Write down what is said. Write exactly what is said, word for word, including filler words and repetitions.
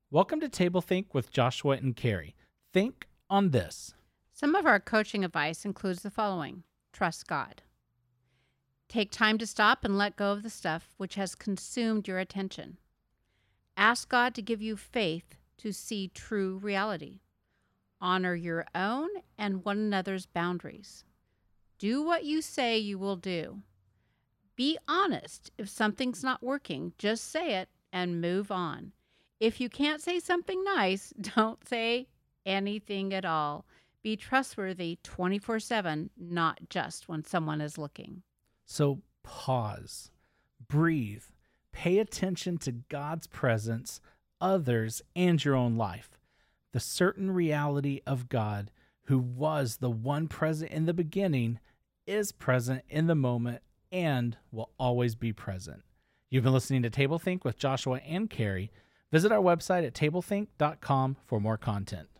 Welcome to Table Think with Joshua and Carrie. Think on this. Some of our coaching advice includes the following. Trust God. Take time to stop and let go of the stuff which has consumed your attention. Ask God to give you faith to see true reality. Honor your own and one another's boundaries. Do what you say you will do. Be honest. If something's not working, just say it and move on. If you can't say something nice, don't say anything at all. Be trustworthy twenty-four seven, not just when someone is looking. So pause, breathe, pay attention to God's presence, others, and your own life. The certain reality of God, who was the one present in the beginning, is present in the moment and will always be present. You've been listening to Table Think with Joshua and Carrie. Visit our website at tablethink dot com for more content.